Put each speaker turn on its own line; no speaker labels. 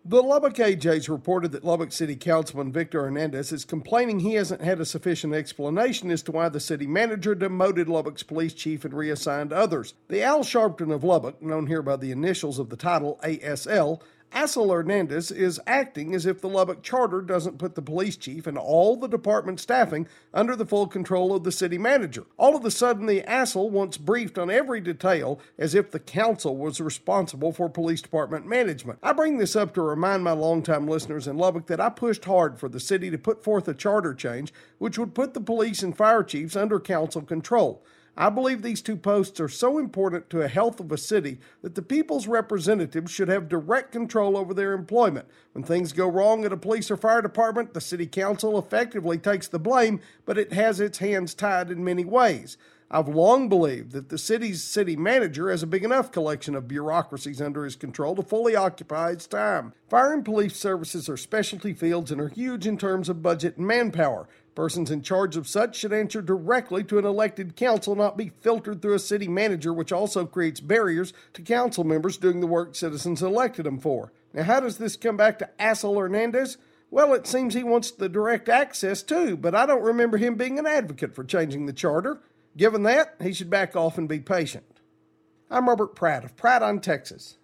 The Lubbock AJs reported that Lubbock City Councilman Victor Hernandez is complaining he hasn't had a sufficient explanation as to why the city manager demoted Lubbock's police chief and reassigned others. The Al Sharpton of Lubbock, known here by the initials of the title ASL, Asel Hernandez is acting as if the Lubbock Charter doesn't put the police chief and all the department staffing under the full control of the city manager. All of a sudden, the Asel wants briefed on every detail as if the council was responsible for police department management. I bring this up to remind my longtime listeners in Lubbock that I pushed hard for the city to put forth a charter change which would put the police and fire chiefs under council control. I believe these two posts are so important to the health of a city that the people's representatives should have direct control over their employment. When things go wrong at a police or fire department, the city council effectively takes the blame, but it has its hands tied in many ways. I've long believed that the city's city manager has a big enough collection of bureaucracies under his control to fully occupy its time. Fire and police services are specialty fields and are huge in terms of budget and manpower. Persons in charge of such should answer directly to an elected council, not be filtered through a city manager, which also creates barriers to council members doing the work citizens elected them for. Now, how does this come back to Asel Hernandez? Well, it seems he wants the direct access too, but I don't remember him being an advocate for changing the charter. Given that, he should back off and be patient. I'm Robert Pratt of Pratt on Texas.